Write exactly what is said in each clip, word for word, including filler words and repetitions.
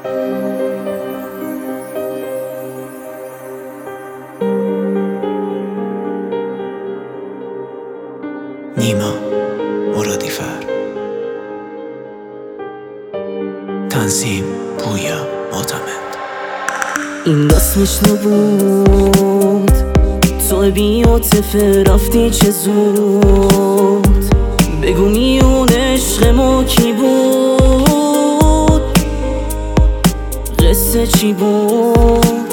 نیما مرادیفر، تنظیم پویا معتمد. این رسمش نبود، تو بی‌عاطفه رفتی چه زود. بگو میون عشق ما کی بود، قصه چی بود؟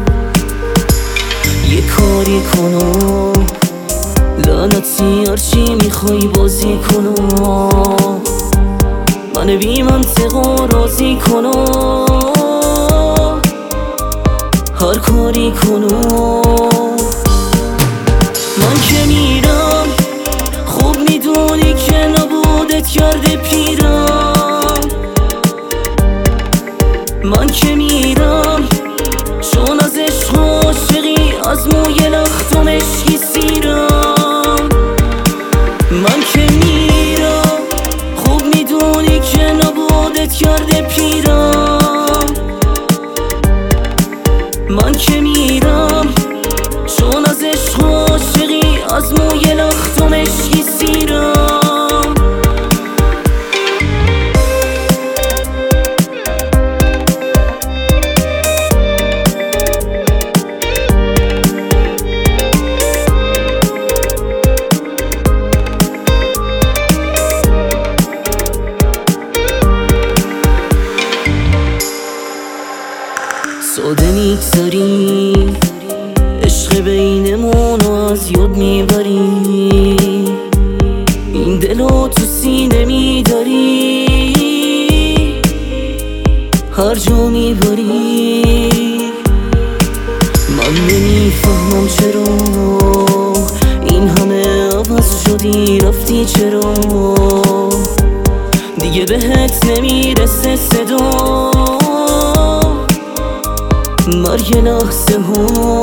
یه کاری کنم لعنتی، هرچی میخوای بازی کنم، من بی منطقا راضی کنم، هر کاری کنم. من که میرم خوب میدونی که نبودت کرده پیرم. من که میرم چون از عشق عاشقی، از موی لختم عشقی سیرم. من که میرم خوب میدونی که نبودت کرده پیرم. من که میرم چون از عشق عاشقی، از موی لختم عشقی سیرم. ساده میگذاری عشق بینمونو از یاد میبری، این دلو تو سینه میداری، هر جا میبری. من نمیفهمم چرا این همه عوض شدی، رفتی چرا دیگه بهت نمیرسه صدا، مرگ لحظه ها.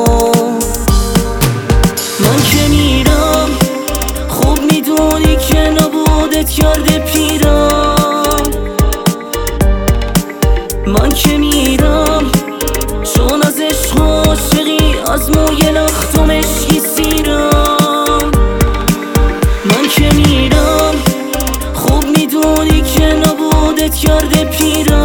من که میرم خوب میدونی که نبودت کرده پیرم. من که میرم چون از عشق عاشقی، از موی لختم عشقی سیرم. من که میرم خوب میدونی که نبودت کرده پیرم.